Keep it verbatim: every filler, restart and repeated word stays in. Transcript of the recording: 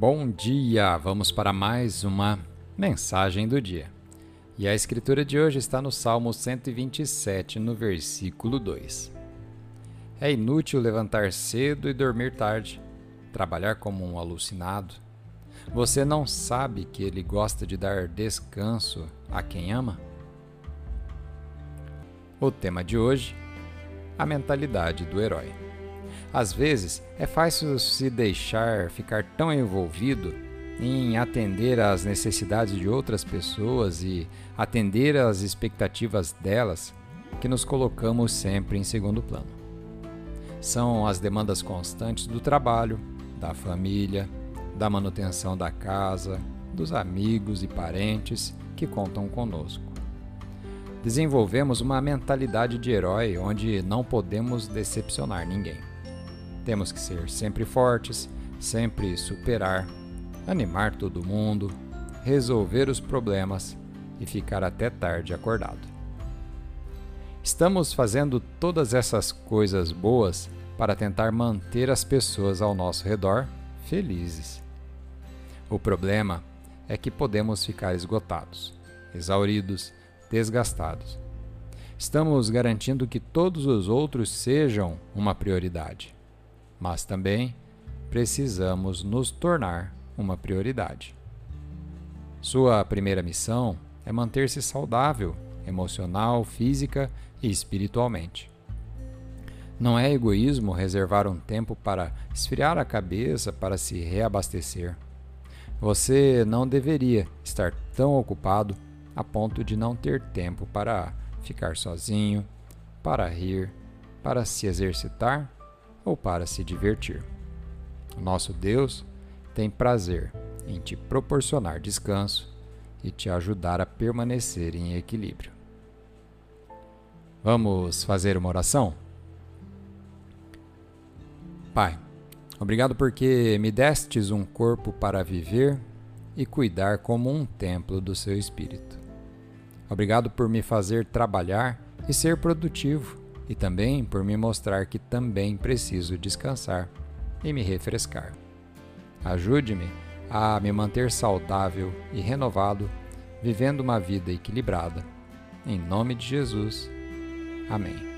Bom dia! Vamos para mais uma mensagem do dia. E a escritura de hoje está no Salmo cento e vinte e sete, no versículo dois. É inútil levantar cedo e dormir tarde, trabalhar como um alucinado. Você não sabe que ele gosta de dar descanso a quem ama? O tema de hoje: a mentalidade do herói. Às vezes, é fácil se deixar ficar tão envolvido em atender às necessidades de outras pessoas e atender às expectativas delas que nos colocamos sempre em segundo plano. São as demandas constantes do trabalho, da família, da manutenção da casa, dos amigos e parentes que contam conosco. Desenvolvemos uma mentalidade de herói onde não podemos decepcionar ninguém. Temos que ser sempre fortes, sempre superar, animar todo mundo, resolver os problemas e ficar até tarde acordado. Estamos fazendo todas essas coisas boas para tentar manter as pessoas ao nosso redor felizes. O problema é que podemos ficar esgotados, exauridos, desgastados. Estamos garantindo que todos os outros sejam uma prioridade. Mas também precisamos nos tornar uma prioridade. Sua primeira missão é manter-se saudável, emocional, física e espiritualmente. Não é egoísmo reservar um tempo para esfriar a cabeça para se reabastecer. Você não deveria estar tão ocupado a ponto de não ter tempo para ficar sozinho, para rir, para se exercitar ou para se divertir. O nosso Deus tem prazer em te proporcionar descanso e te ajudar a permanecer em equilíbrio. Vamos fazer uma oração? Pai, obrigado porque me destes um corpo para viver e cuidar como um templo do seu Espírito. Obrigado por me fazer trabalhar e ser produtivo, e também por me mostrar que também preciso descansar e me refrescar. Ajude-me a me manter saudável e renovado, vivendo uma vida equilibrada. Em nome de Jesus. Amém.